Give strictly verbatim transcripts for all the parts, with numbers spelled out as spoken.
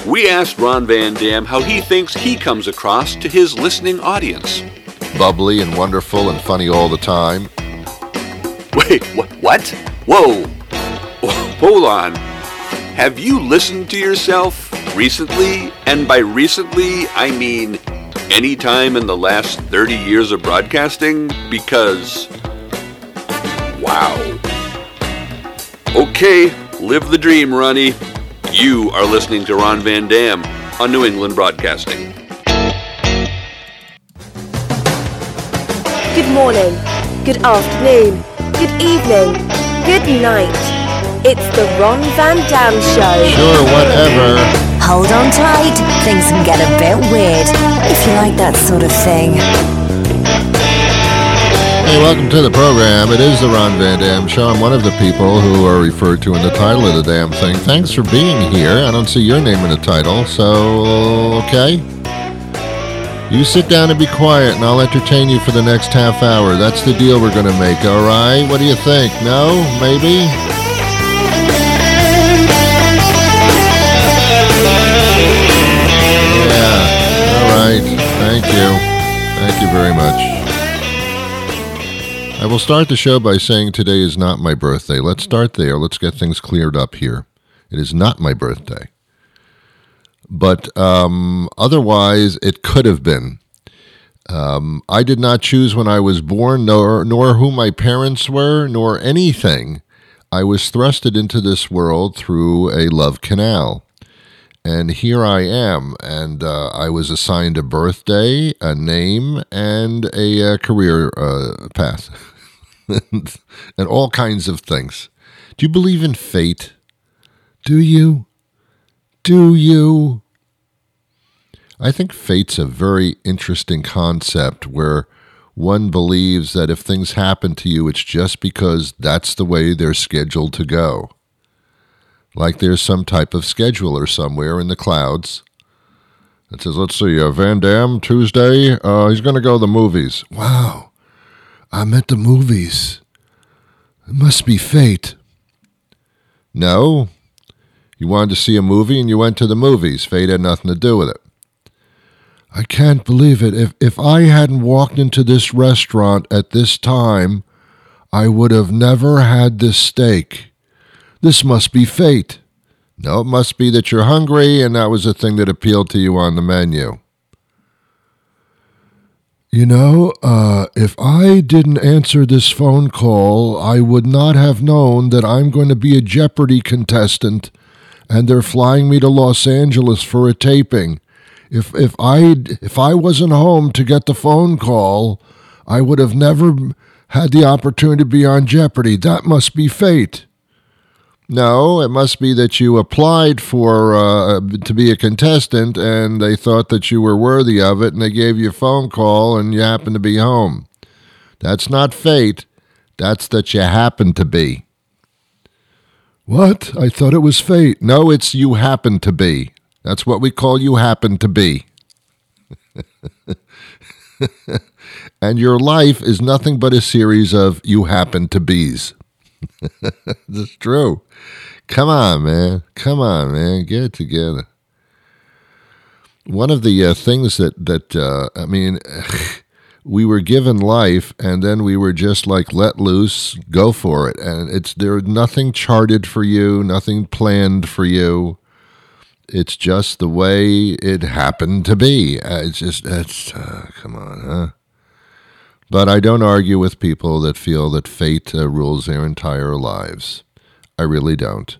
We asked Ron Van Dam how he thinks he comes across to his listening audience. Bubbly and wonderful and funny all the time. Wait, wh- what? Whoa. Hold on. Have you listened to yourself recently? And by recently, I mean any time in the last thirty years of broadcasting? Because, wow. Okay, live the dream, Ronnie. You are listening to Ron Van Dam on New England Broadcasting. Good morning, good afternoon, good evening, good night. It's the Ron Van Dam Show. Sure, whatever. Hold on tight, things can get a bit weird, if you like that sort of thing. Hey, welcome to the program. It is the Ron Van Dam Show. I'm one of the people who are referred to in the title of the damn thing. Thanks for being here. I don't see your name in the title, so, okay. You sit down and be quiet, and I'll entertain you for the next half hour. That's the deal we're going to make, all right? What do you think? No? Maybe? Yeah. All right. Thank you. Thank you very much. I will start the show by saying today is not my birthday. Let's start there. Let's get things cleared up here. It is not my birthday. But um, otherwise, it could have been. Um, I did not choose when I was born, nor, nor who my parents were, nor anything. I was thrusted into this world through a love canal. And here I am, and uh, I was assigned a birthday, a name, and a, a career uh, path, and, and all kinds of things. Do you believe in fate? Do you? Do you? I think fate's a very interesting concept where one believes that if things happen to you, it's just because that's the way they're scheduled to go. Like there's some type of scheduler somewhere in the clouds that says, let's see, uh, Van Dam, Tuesday, uh, he's going to go to the movies. Wow, I'm at the movies. It must be fate. No, you wanted to see a movie and you went to the movies. Fate had nothing to do with it. I can't believe it. If, if I hadn't walked into this restaurant at this time, I would have never had this steak. This must be fate. No, it must be that you're hungry, and that was the thing that appealed to you on the menu. You know, uh, if I didn't answer this phone call, I would not have known that I'm going to be a Jeopardy contestant, and they're flying me to Los Angeles for a taping. If if I if I wasn't home to get the phone call, I would have never had the opportunity to be on Jeopardy. That must be fate. No, it must be that you applied for uh, to be a contestant, and they thought that you were worthy of it, and they gave you a phone call, and you happened to be home. That's not fate. That's that you happen to be. What? I thought it was fate. No, it's you happen to be. That's what we call you happen to be. And your life is nothing but a series of you happen to be's. That's true. Come on, man. Come on, man. Get it together. One of the uh, things that, that uh, I mean, we were given life, and then we were just like let loose, go for it. And it's there's nothing charted for you, nothing planned for you. It's just the way it happened to be. Uh, it's just, it's, uh, come on, huh? But I don't argue with people that feel that fate uh, rules their entire lives. I really don't.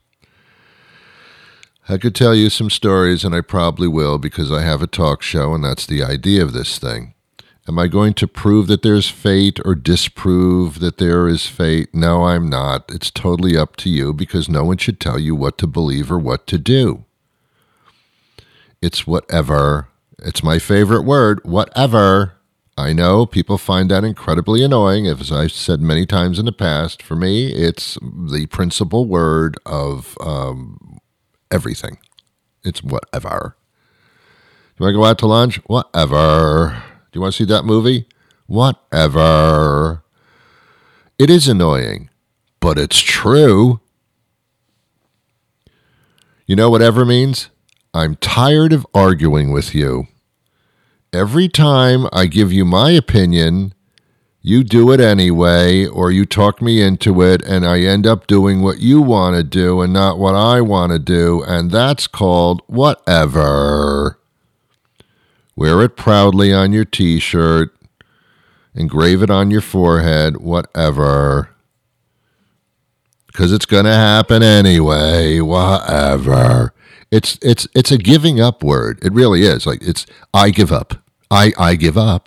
I could tell you some stories, and I probably will, because I have a talk show, and that's the idea of this thing. Am I going to prove that there's fate or disprove that there is fate? No, I'm not. It's totally up to you, because no one should tell you what to believe or what to do. It's whatever. It's my favorite word, whatever. I know people find that incredibly annoying, as I've said many times in the past. For me, it's the principal word of um, everything. It's whatever. Do you want to go out to lunch? Whatever. Do you want to see that movie? Whatever. It is annoying, but it's true. You know whatever means? I'm tired of arguing with you. Every time I give you my opinion, you do it anyway, or you talk me into it, and I end up doing what you want to do and not what I want to do, and that's called whatever. Wear it proudly on your t-shirt, engrave it on your forehead, whatever. Because it's going to happen anyway, whatever. It's it's it's a giving up word. It really is. Like it's I give up. I I give up.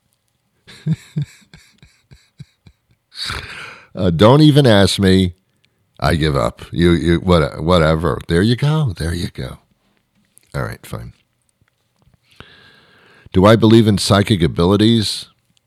uh, don't even ask me. I give up. You you what whatever. There you go. There you go. All right, fine. Do I believe in psychic abilities?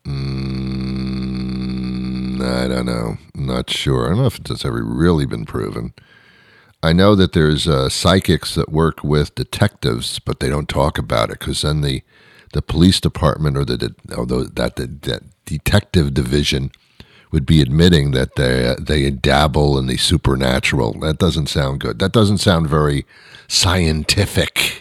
Mm, I don't know. I'm not sure. I don't know if it's ever really been proven. I know that there's uh, psychics that work with detectives, but they don't talk about it because then the, the police department or the although that the that detective division would be admitting that they they dabble in the supernatural. That doesn't sound good. That doesn't sound very scientific.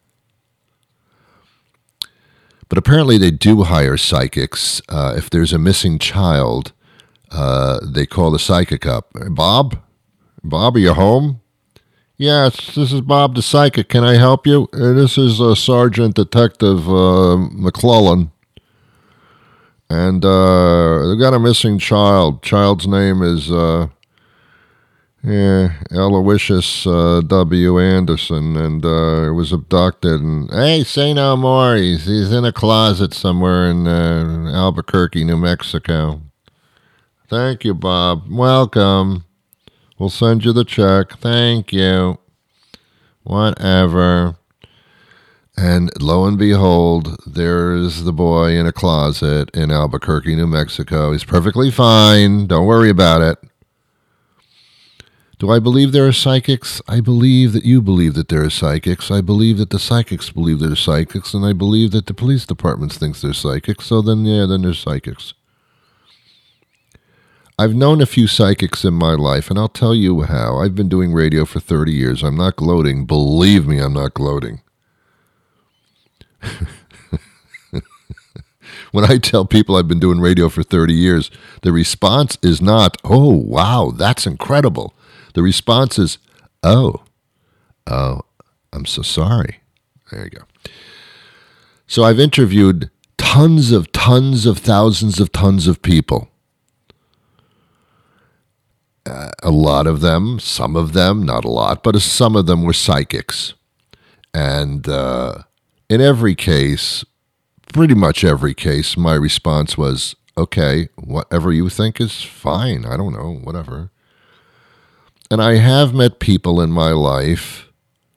But apparently they do hire psychics. Uh, if there's a missing child, uh, they call the psychic up. Bob? Bob, are you home? Yes, this is Bob the psychic. Can I help you? Uh, this is uh, Sergeant Detective uh, McClellan. And uh, they've got a missing child. Child's name is uh, yeah, Aloysius uh, W. Anderson, and uh, was abducted. And hey, say no more. He's he's in a closet somewhere in uh, Albuquerque, New Mexico. Thank you, Bob. Welcome. We'll send you the check. Thank you. Whatever. And lo and behold, there's the boy in a closet in Albuquerque, New Mexico. He's perfectly fine. Don't worry about it. Do I believe there are psychics? I believe that you believe that there are psychics. I believe that the psychics believe there are psychics. And I believe that the police department thinks they're psychics. So then, yeah, then there's psychics. I've known a few psychics in my life, and I'll tell you how. I've been doing radio for thirty years. I'm not gloating. Believe me, I'm not gloating. When I tell people I've been doing radio for thirty years, the response is not, oh, wow, that's incredible. The response is, oh, oh, I'm so sorry. There you go. So I've interviewed tons of, tons of, thousands of tons of people. Uh, a lot of them, some of them, not a lot, but some of them were psychics. And uh, in every case, pretty much every case, my response was, okay, whatever you think is fine. I don't know, whatever. And I have met people in my life,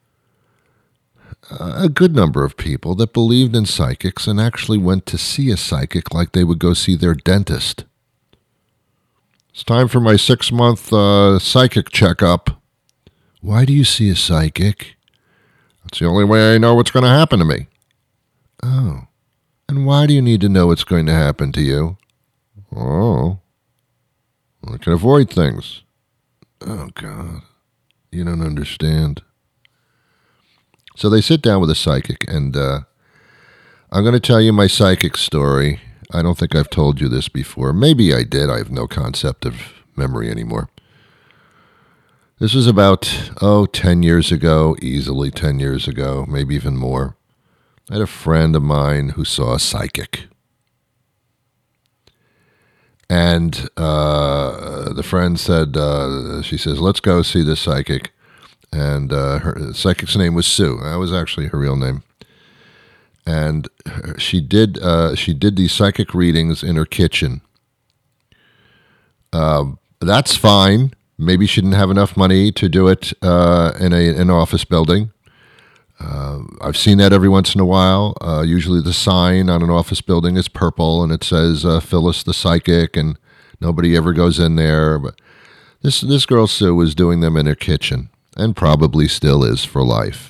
a good number of people, that believed in psychics and actually went to see a psychic like they would go see their dentist. It's time for my six-month uh, psychic checkup. Why do you see a psychic? That's the only way I know what's going to happen to me. Oh. And why do you need to know what's going to happen to you? Oh. I can avoid things. Oh, God. You don't understand. So they sit down with a psychic, and uh, I'm going to tell you my psychic story. I don't think I've told you this before. Maybe I did. I have no concept of memory anymore. This was about, oh, ten years ago, easily ten years ago, maybe even more. I had a friend of mine who saw a psychic. And uh, the friend said, uh, she says, let's go see this psychic. And uh, her psychic's name was Sue. That was actually her real name. And she did uh, she did these psychic readings in her kitchen. Uh, that's fine. Maybe she didn't have enough money to do it uh, in a an office building. Uh, I've seen that every once in a while. Uh, usually the sign on an office building is purple, and it says uh, Phyllis the Psychic, and nobody ever goes in there. But this this girl Sue was doing them in her kitchen, and probably still is for life.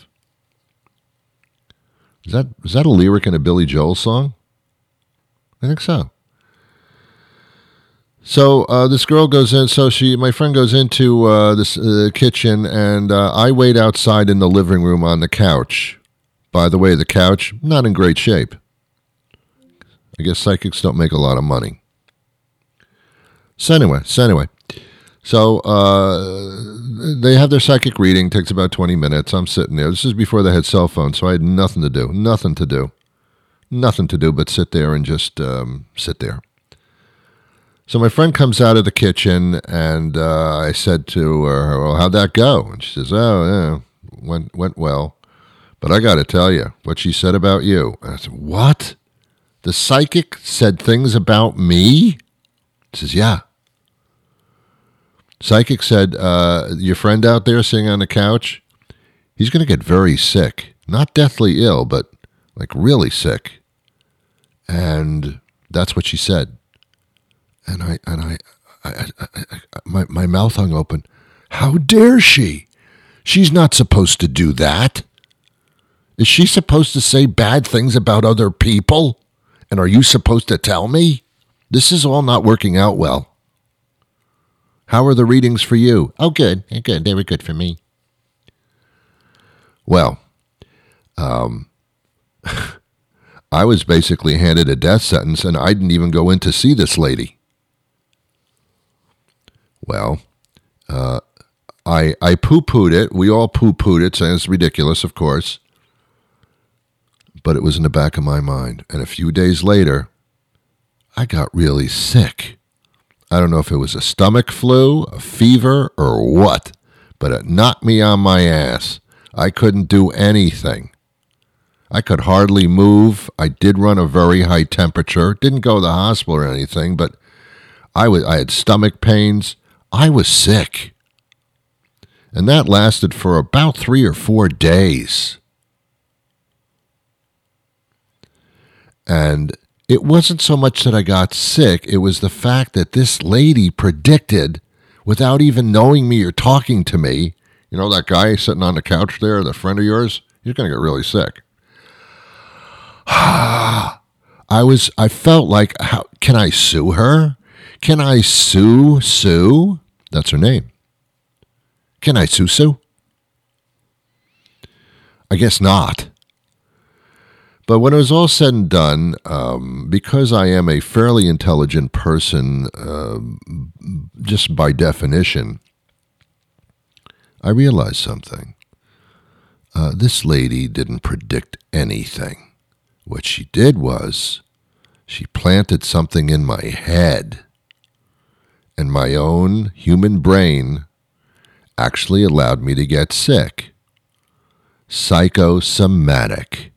Is that is that a lyric in a Billy Joel song? I think so. So uh, this girl goes in. So she, my friend, goes into uh, this uh, kitchen, and uh, I wait outside in the living room on the couch. By the way, the couch not in great shape. I guess psychics don't make a lot of money. So anyway, so anyway, so uh, they have their psychic reading. Takes about twenty minutes. I'm sitting there. This is before they had cell phones, so I had nothing to do. Nothing to do. Nothing to do but sit there and just um, sit there. So my friend comes out of the kitchen, and uh, I said to her, well, how'd that go? And she says, oh, yeah, went, went well. But I got to tell you, what she said about you. And I said, what? The psychic said things about me? She says, yeah. Psychic said, uh, your friend out there sitting on the couch, he's going to get very sick. Not deathly ill, but like really sick. And that's what she said. And I and I, I, I, I, my my mouth hung open. How dare she? She's not supposed to do that. Is she supposed to say bad things about other people? And are you supposed to tell me? This is all not working out well. How are the readings for you? Oh, good, good. They were good for me. Well, um. I was basically handed a death sentence, and I didn't even go in to see this lady. Well, uh, I I poo-pooed it. We all poo-pooed it, saying it's ridiculous, of course. But it was in the back of my mind. And a few days later, I got really sick. I don't know if it was a stomach flu, a fever, or what, but it knocked me on my ass. I couldn't do anything. I could hardly move. I did run a very high temperature. Didn't go to the hospital or anything, but I was I had stomach pains. I was sick. And that lasted for about three or four days. And it wasn't so much that I got sick. It was the fact that this lady predicted, without even knowing me or talking to me, you know that guy sitting on the couch there, the friend of yours, he's going to get really sick. I was, I felt like, how, can I sue her? Can I sue Sue? That's her name. Can I sue Sue? I guess not. But when it was all said and done, um, because I am a fairly intelligent person, uh, just by definition, I realized something. Uh, this lady didn't predict anything. What she did was, she planted something in my head, and my own human brain actually allowed me to get sick. Psychosomatic.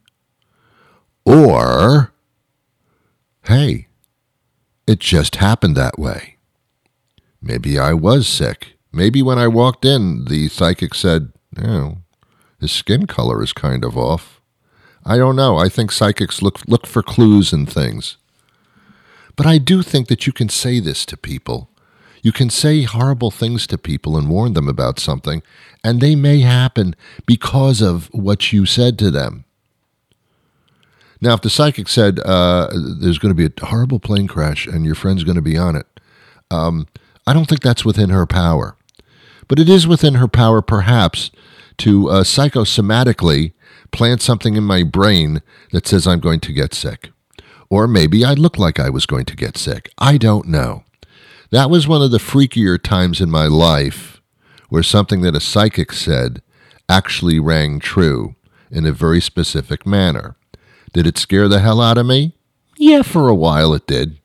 Or, hey, it just happened that way. Maybe I was sick. Maybe when I walked in, the psychic said, you know, his skin color is kind of off. I don't know. I think psychics look look for clues and things. But I do think that you can say this to people. You can say horrible things to people and warn them about something, and they may happen because of what you said to them. Now, if the psychic said, uh, there's going to be a horrible plane crash and your friend's going to be on it, um, I don't think that's within her power. But it is within her power, perhaps, to uh, psychosomatically plant something in my brain that says I'm going to get sick. Or maybe I look like I was going to get sick. I don't know. That was one of the freakier times in my life where something that a psychic said actually rang true in a very specific manner. Did it scare the hell out of me? Yeah, for a while it did.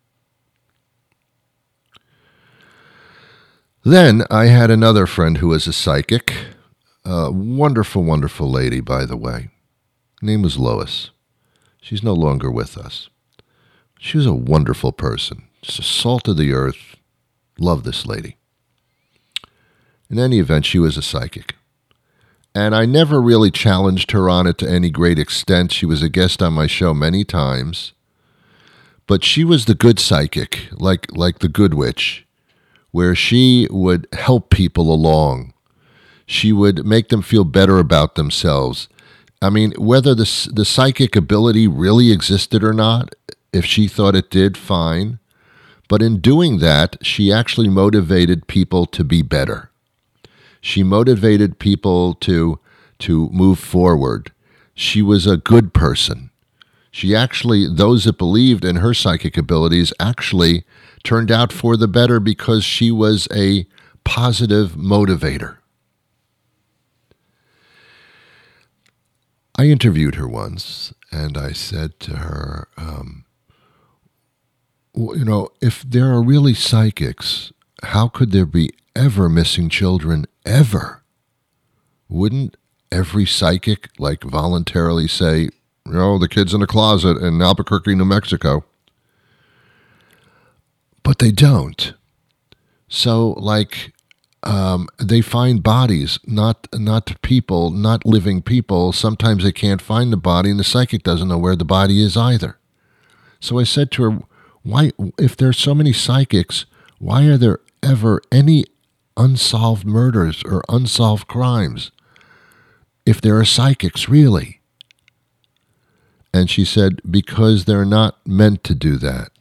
Then I had another friend who was a psychic. A wonderful, wonderful lady, by the way. Her name was Lois. She's no longer with us. She was a wonderful person. Just a salt of the earth. Love this lady. In any event, she was a psychic. And I never really challenged her on it to any great extent. She was a guest on my show many times. But she was the good psychic, like like the good witch, where she would help people along. She would make them feel better about themselves. I mean, whether the, the psychic ability really existed or not, if she thought it did, fine. But in doing that, she actually motivated people to be better. She motivated people to to move forward. She was a good person. She actually, those that believed in her psychic abilities actually turned out for the better because she was a positive motivator. I interviewed her once, and I said to her, um, well, you know, if there are really psychics, how could there be ever missing children, ever? Wouldn't every psychic, like, voluntarily say, you know, the kid's in a closet in Albuquerque, New Mexico? But they don't. So, like, um, they find bodies, not not people, not living people. Sometimes they can't find the body, and the psychic doesn't know where the body is either. So I said to her, why, if there's so many psychics, why are there ever any unsolved murders or unsolved crimes? If there are psychics, really? And she said, because they're not meant to do that.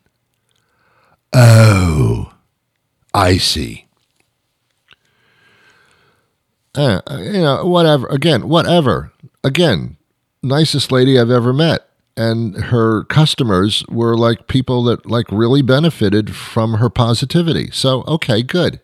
Oh, I see. Uh, you know, whatever. Again, whatever. Again, nicest lady I've ever met. And her customers were like people that like really benefited from her positivity. So, okay, good.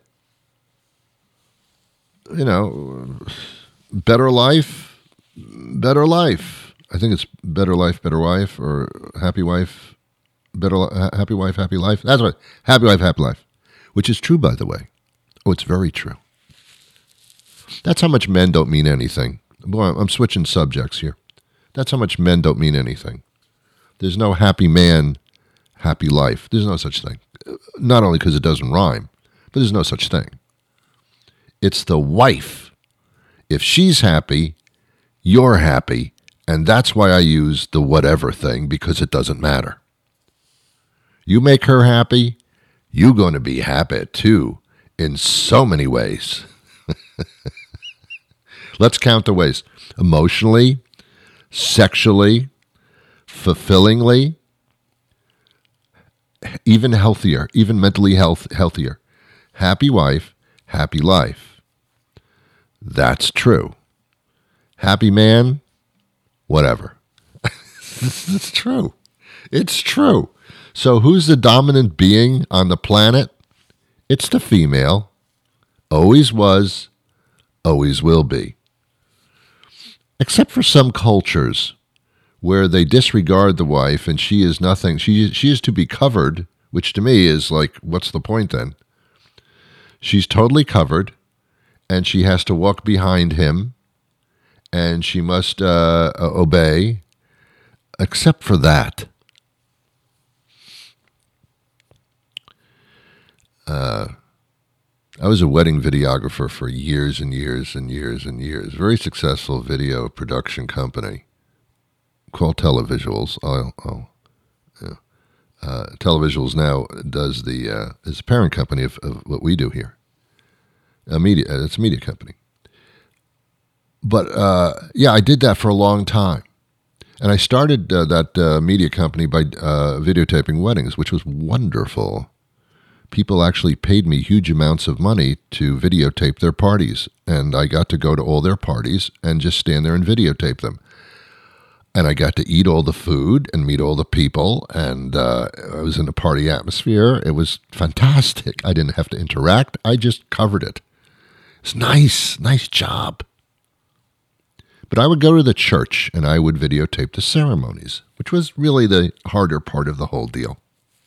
You know, better life, better life. I think it's better life, better wife, or happy wife, better happy wife, happy life. That's right, happy wife, happy life, which is true, by the way. Oh, it's very true. That's how much men don't mean anything. Boy, I'm switching subjects here. That's how much men don't mean anything. There's no happy man, happy life. There's no such thing. Not only because it doesn't rhyme, but there's no such thing. It's the wife. If she's happy, you're happy, and that's why I use the whatever thing, because it doesn't matter. You make her happy, you're going to be happy too, in so many ways. Let's count the ways. Emotionally, sexually, fulfillingly, even healthier, even mentally health, healthier. Happy wife, happy life. That's true. Happy man, whatever. It's true. It's true. So who's the dominant being on the planet? It's the female. Always was, always will be. Except for some cultures where they disregard the wife and she is nothing. She, she is to be covered, which to me is like, what's the point then? She's totally covered, and she has to walk behind him, and she must uh, obey, except for that. Uh, I was a wedding videographer for years and years and years and years. Very successful video production company called Televisuals. Oh, oh yeah. Uh, Televisuals now does the uh, is the parent company of, of what we do here. A media, it's a media company. But uh, yeah, I did that for a long time, and I started uh, that uh, media company by uh, videotaping weddings, which was wonderful. People actually paid me huge amounts of money to videotape their parties, and I got to go to all their parties and just stand there and videotape them. And I got to eat all the food and meet all the people, and uh, I was in a party atmosphere. It was fantastic. I didn't have to interact. I just covered it. It's nice, nice job. But I would go to the church, and I would videotape the ceremonies, which was really the harder part of the whole deal.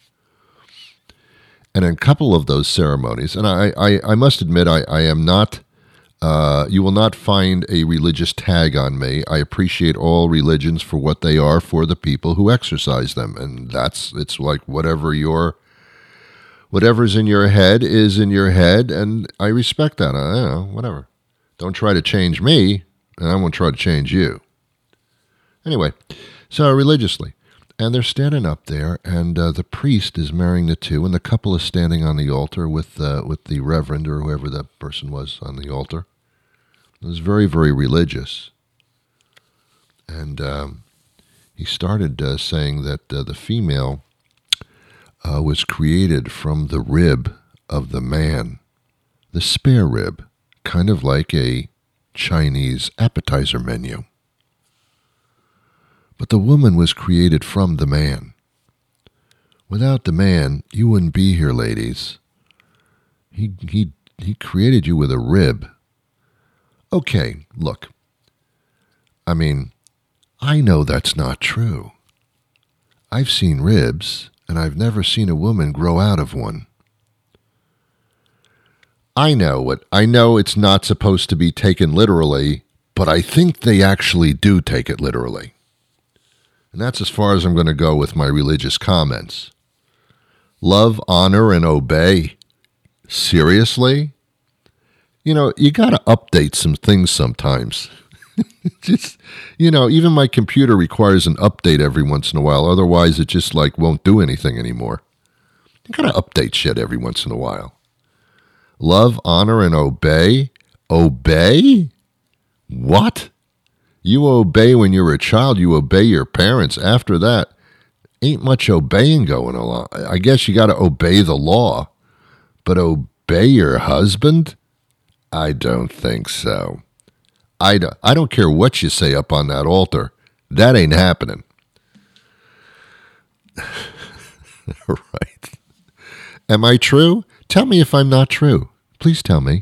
And in a couple of those ceremonies, and I, I, I must admit, I, I am not, uh, you will not find a religious tag on me. I appreciate all religions for what they are for the people who exercise them. And that's, it's like whatever your, whatever's in your head is in your head. And I respect that. I don't know, whatever. Don't try to change me, and I won't try to change you. Anyway, so religiously. And they're standing up there, and uh, the priest is marrying the two, and the couple is standing on the altar with uh, with the reverend or whoever that person was on the altar. It was very, very religious. And um, he started uh, saying that uh, the female uh, was created from the rib of the man, the spare rib, kind of like a Chinese appetizer menu. But the woman was created from the man. Without the man, you wouldn't be here, ladies. He, he, he created you with a rib. Okay, look. I mean, I know that's not true. I've seen ribs, and I've never seen a woman grow out of one. I know what I know it's not supposed to be taken literally, but I think they actually do take it literally. And that's as far as I'm going to go with my religious comments. Love, honor, and obey. Seriously? You know, you got to update some things sometimes. Just, you know, even my computer requires an update every once in a while. Otherwise, it just, like, won't do anything anymore. You got to update shit every once in a while. Love, honor, and obey? Obey? What? You obey when you're a child. You obey your parents. After that, ain't much obeying going along. I guess you got to obey the law. But obey your husband? I don't think so. I don't, I don't care what you say up on that altar. That ain't happening. Right. Am I true? Tell me if I'm not true. Please tell me.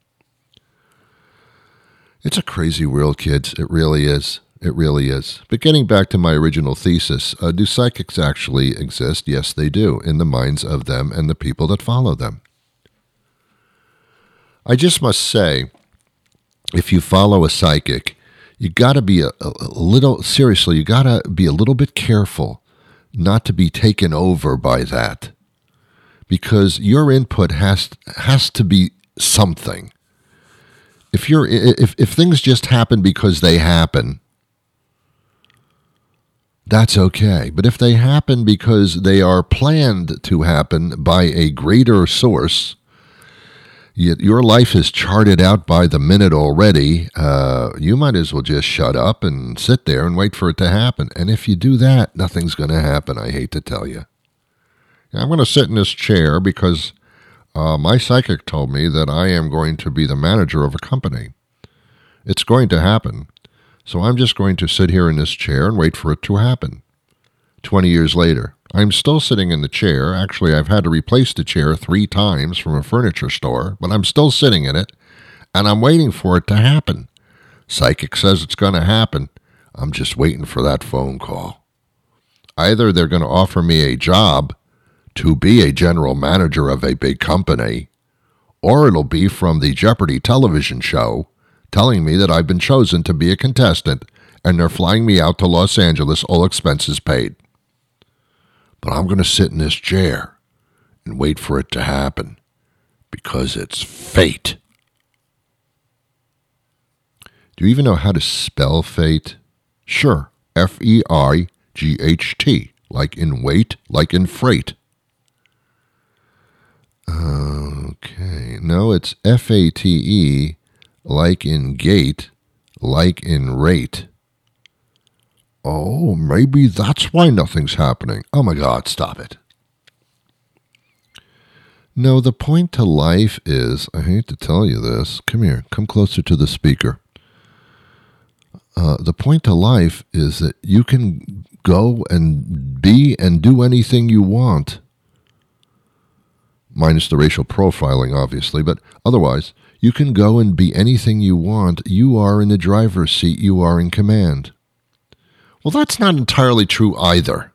It's a crazy world, kids. It really is. It really is. But getting back to my original thesis, uh, do psychics actually exist? Yes, they do, in the minds of them and the people that follow them. I just must say, if you follow a psychic, you got to be a, a little, seriously, you got to be a little bit careful not to be taken over by that. Because your input has has to be something. If you're if if things just happen because they happen, that's okay. But if they happen because they are planned to happen by a greater source, yet your life is charted out by the minute already, uh, you might as well just shut up and sit there and wait for it to happen. And if you do that, nothing's going to happen, I hate to tell you. I'm going to sit in this chair because uh, my psychic told me that I am going to be the manager of a company. It's going to happen. So I'm just going to sit here in this chair and wait for it to happen. Twenty years later, I'm still sitting in the chair. Actually, I've had to replace the chair three times from a furniture store, but I'm still sitting in it, and I'm waiting for it to happen. Psychic says it's going to happen. I'm just waiting for that phone call. Either they're going to offer me a job to be a general manager of a big company, or it'll be from the Jeopardy television show telling me that I've been chosen to be a contestant and they're flying me out to Los Angeles, all expenses paid. But I'm going to sit in this chair and wait for it to happen because it's fate. Do you even know how to spell fate? Sure, F E I G H T, like in weight, like in freight. Okay, no, it's F A T E, like in gate, like in rate. Oh, maybe that's why nothing's happening. Oh my God, stop it. No, the point to life is, I hate to tell you this, come here, come closer to the speaker. Uh, the point to life is that you can go and be and do anything you want. Minus the racial profiling, obviously, but otherwise, you can go and be anything you want. You are in the driver's seat. You are in command. Well, that's not entirely true either.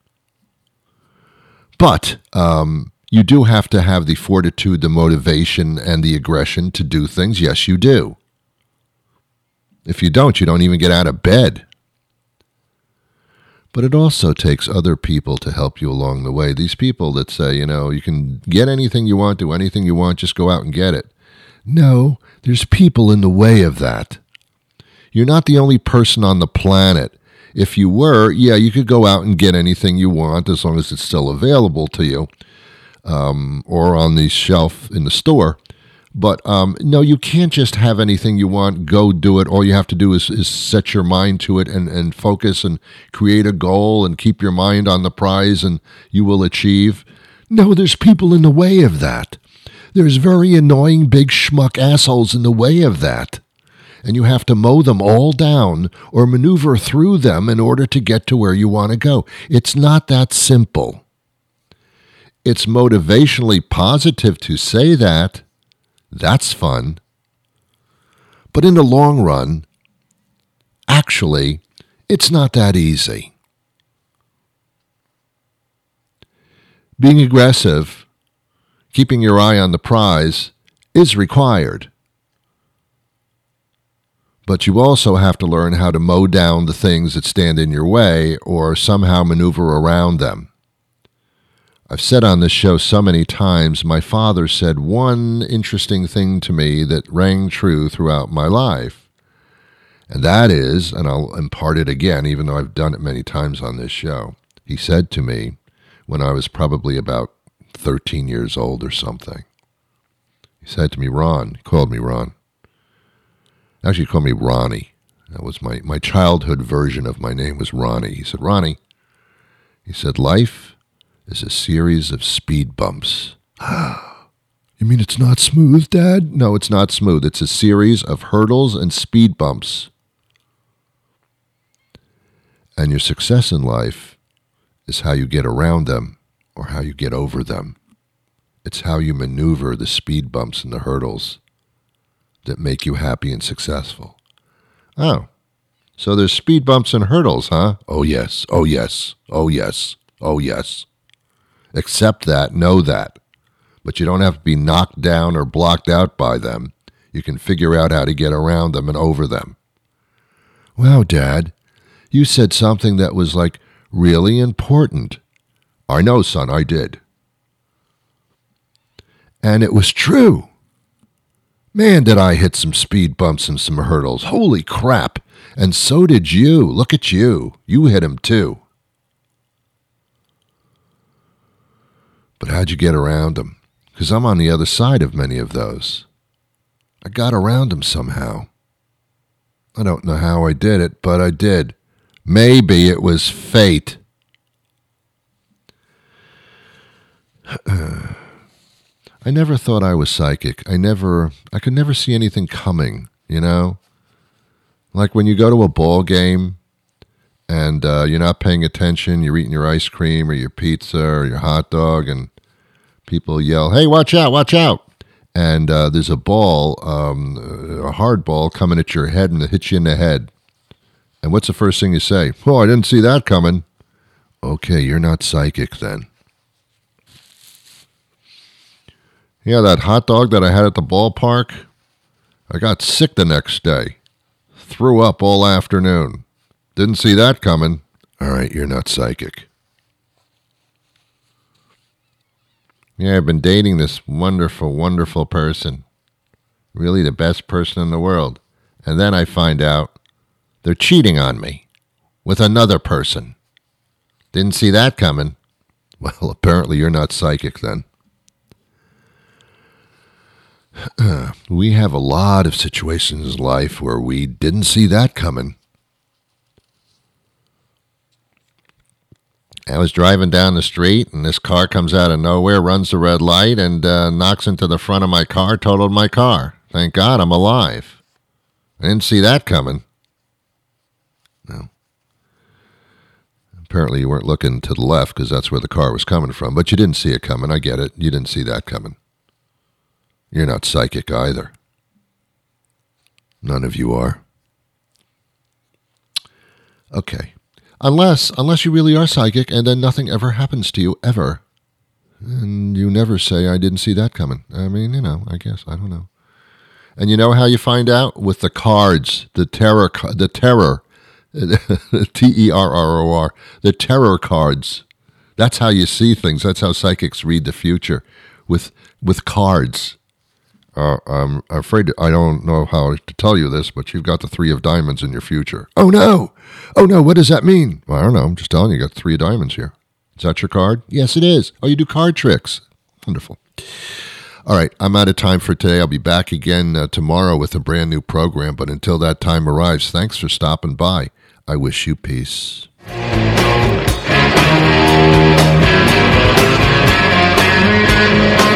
But um, you do have to have the fortitude, the motivation, and the aggression to do things. Yes, you do. If you don't, you don't even get out of bed. But it also takes other people to help you along the way. These people that say, you know, you can get anything you want, do anything you want, just go out and get it. No, there's people in the way of that. You're not the only person on the planet. If you were, yeah, you could go out and get anything you want as long as it's still available to you um, or on the shelf in the store. But um, no, you can't just have anything you want, go do it. All you have to do is, is set your mind to it and, and focus and create a goal and keep your mind on the prize and you will achieve. No, there's people in the way of that. There's very annoying big schmuck assholes in the way of that. And you have to mow them all down or maneuver through them in order to get to where you want to go. It's not that simple. It's motivationally positive to say that. That's fun. But in the long run, actually, it's not that easy. Being aggressive, keeping your eye on the prize, is required. But you also have to learn how to mow down the things that stand in your way or somehow maneuver around them. I've said on this show so many times, my father said one interesting thing to me that rang true throughout my life. And that is, and I'll impart it again, even though I've done it many times on this show. He said to me when I was probably about thirteen years old or something. He said to me, Ron, he called me Ron. Actually, he called me Ronnie. That was my, my childhood version of my name was Ronnie. He said, Ronnie, he said, life is a series of speed bumps. You mean it's not smooth, Dad? No, it's not smooth. It's a series of hurdles and speed bumps. And your success in life is how you get around them or how you get over them. It's how you maneuver the speed bumps and the hurdles that make you happy and successful. Oh, so there's speed bumps and hurdles, huh? Oh, yes. Oh, yes. Oh, yes. Oh, yes. Accept that, know that. But you don't have to be knocked down or blocked out by them. You can figure out how to get around them and over them. Wow, Dad, you said something that was like really important. I know, son, I did. And it was true. Man, did I hit some speed bumps and some hurdles. Holy crap. And so did you. Look at you. You hit them too. But how'd you get around them? Because I'm on the other side of many of those. I got around them somehow. I don't know how I did it, but I did. Maybe it was fate. I never thought I was psychic. I never, I could never see anything coming, you know? Like when you go to a ball game and uh, you're not paying attention, you're eating your ice cream or your pizza or your hot dog, and people yell, hey, watch out, watch out. And uh, there's a ball, um, a hard ball coming at your head and it hits you in the head. And what's the first thing you say? Oh, I didn't see that coming. Okay, you're not psychic then. Yeah, that hot dog that I had at the ballpark, I got sick the next day. Threw up all afternoon. Didn't see that coming. All right, you're not psychic. Yeah, I've been dating this wonderful, wonderful person. Really the best person in the world. And then I find out they're cheating on me with another person. Didn't see that coming. Well, apparently you're not psychic then. We have a lot of situations in life where we didn't see that coming. I was driving down the street, and this car comes out of nowhere, runs the red light, and uh, knocks into the front of my car, totaled my car. Thank God I'm alive. I didn't see that coming. No. Apparently you weren't looking to the left because that's where the car was coming from, but you didn't see it coming. I get it. You didn't see that coming. You're not psychic either. None of you are. Okay. Unless, unless you really are psychic and then nothing ever happens to you, ever. And you never say, I didn't see that coming. I mean, you know, I guess, I don't know. And you know how you find out? With the cards, the terror, the terror, T E R R O R, the terror cards. That's how you see things. That's how psychics read the future, with with cards. Uh, I'm afraid I don't know how to tell you this, but you've got the three of diamonds in your future. Oh, no. Oh, no. What does that mean? Well, I don't know. I'm just telling you, you got three of diamonds here. Is that your card? Yes, it is. Oh, you do card tricks. Wonderful. All right, I'm out of time for today. I'll be back again uh, tomorrow with a brand new program. But until that time arrives, thanks for stopping by. I wish you peace. Thank you.